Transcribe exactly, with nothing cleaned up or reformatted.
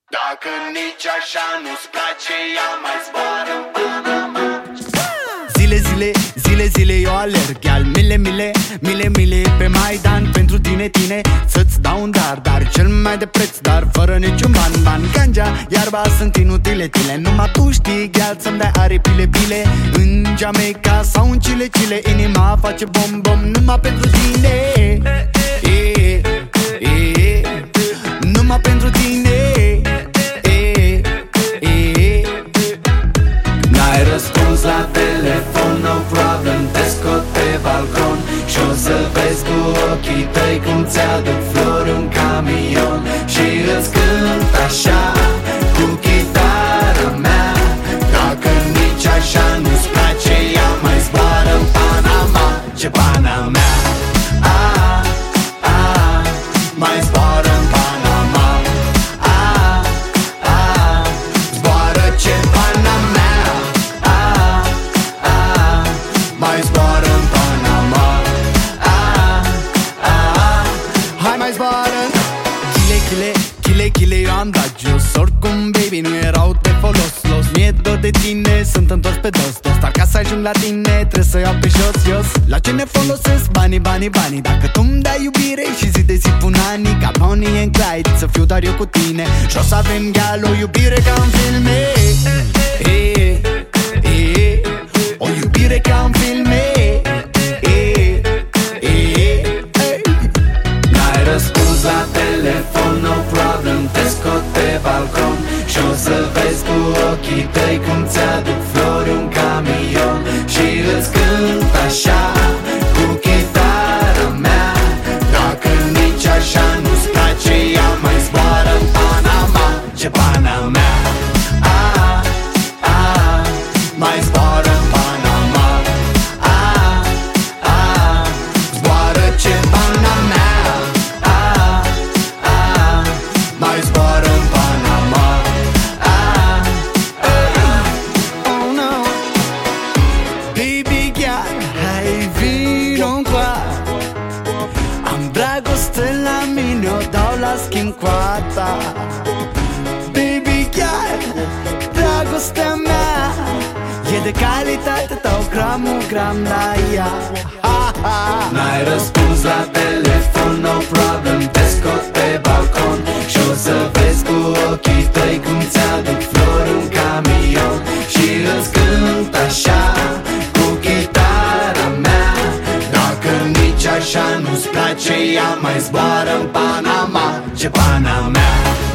Dacă nici așa nu-ți place, ea mai zboară în Panama. Zile, zile, zile, zile eu alerg, iar mile, mile, mile, mile pe Maidan. Pentru tine, tine, să-ți dau un dar, dar cel mai de preț, dar fără niciun ban, ban. Ganja, iarba sunt inutile, tile. Numai tu știi, gheal, să-mi dai aripile, bile. În Jamaica sau în Chile, Chile, inima face bom, bom, numai pentru tine. E, e, e, numai pentru tine. N-ai răspuns la telefon, no problem, te scot pe balcon și o să vezi cu ochii tăi cum ți-aduc flori în camion. Și îți cânt așa cu chitara mea. Dacă nici așa nu-ți place, ea mai zboară în Panama. Ce Panama, a, a, mai zboară în Panama. A, a, zboară ce Panama. Mai zboară în Panama. Ah, ah, hai mai zboară. Chile, chile, chile, chile, eu am dat jos. Oricum, baby, nu erau de folos, los. Mi-e dor de tine, sunt întors pe dos, dos. Dar ca să ajung la tine, trebuie să iau pe jos, jos. La ce ne folosesc banii, banii, banii? Dacă tu-mi dai iubire și zi de zi pun anii, ca Bonnie and Clyde, să fiu doar eu cu tine. Și o să avem gheal, o iubire ca în filme. E, e, e, o iubire ca în filme. n-ai răspuns la telefon, no problem, te scot pe balcon și o să vezi cu ochii tăi cum ți-aduc flori un camion. Și îți cânt așa cu chitara mea. Dacă nici așa nu-ți place, ea mai zboară în Panama. Ce Panama, a, a, mai zboară în Panama. A, a, zboară ce Panama. A, a, mai zboară în Panama. A, a, Oh no, baby girl, hai vino-ncoa. Am dragoste la mine, o dau la schimb cu a ta. Baby girl, dragostea mea e de calitate, dau gramul gram la ea. Ha, ha. n-ai răspuns la telefon, no problem, te scot pe balcon și o să vezi cu ochii tăi cum ți-aduc flori un camion. Și îți cânt așa cu chitara mea. Dacă nici așa nu-ți place, ea mai zboară în Panama. Ce Panama.